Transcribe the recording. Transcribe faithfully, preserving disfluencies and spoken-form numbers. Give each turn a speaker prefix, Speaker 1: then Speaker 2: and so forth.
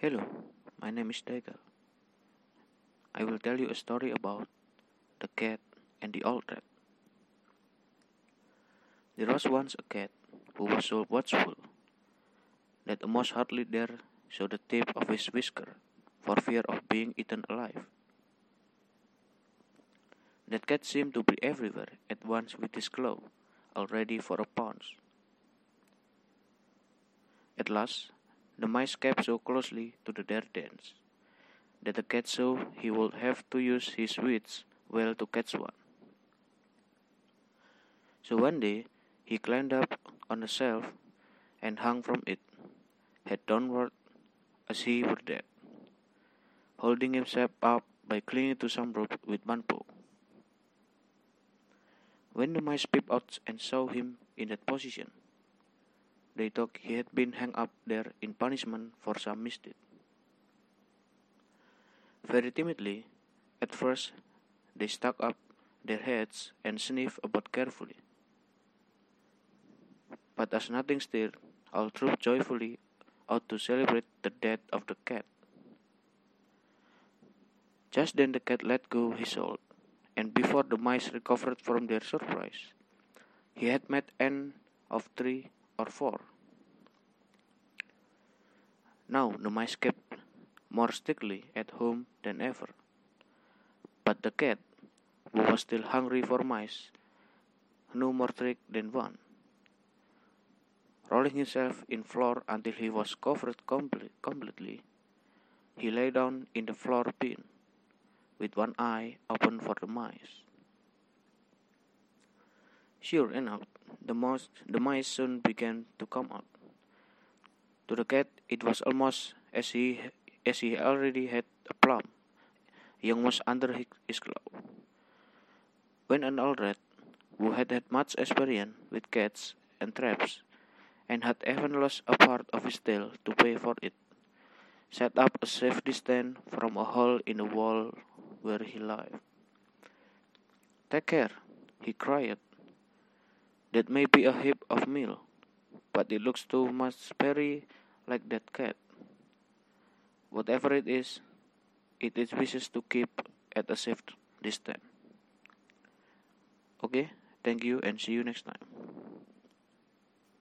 Speaker 1: Hello, my name is Daigal. I will tell you a story about the cat and the old rat. There was once a cat who was so watchful that a mouse hardly dare show the tip of his whisker for fear of being eaten alive. That cat seemed to be everywhere at once with his claw, all ready for a pounce. At last, the mice kept so closely to the their dens that the cat saw he would have to use his wits well to catch one. So one day he climbed up on a shelf and hung from it, head downward as he were dead, holding himself up by clinging to some rope with one paw. When the mice peeped out and saw him in that position, they thought he had been hung up there in punishment for some misdeed. Very timidly, at first, they stuck up their heads and sniffed about carefully. But as nothing stirred, all trooped joyfully out to celebrate the death of the cat. Just then the cat let go his hold, and before the mice recovered from their surprise, he had made end of three or four. Now the mice kept more strictly at home than ever, but the cat, who was still hungry for mice, no more trick than one. Rolling himself in floor until he was covered complete, completely, he lay down in the floor bin, with one eye open for the mice. Sure enough, the mouse, the mice soon began to come out. To the cat, it was almost as he as he already had a plum, young mouse under his claw. When an old rat, who had had much experience with cats and traps, and had even lost a part of his tail to pay for it, set up a safe distance from a hole in the wall where he lived. "Take care," he cried. "That may be a heap of meal, but it looks too much very like that cat. Whatever it is, it is wishes to keep at a safe distance." Okay, thank you and see you next time.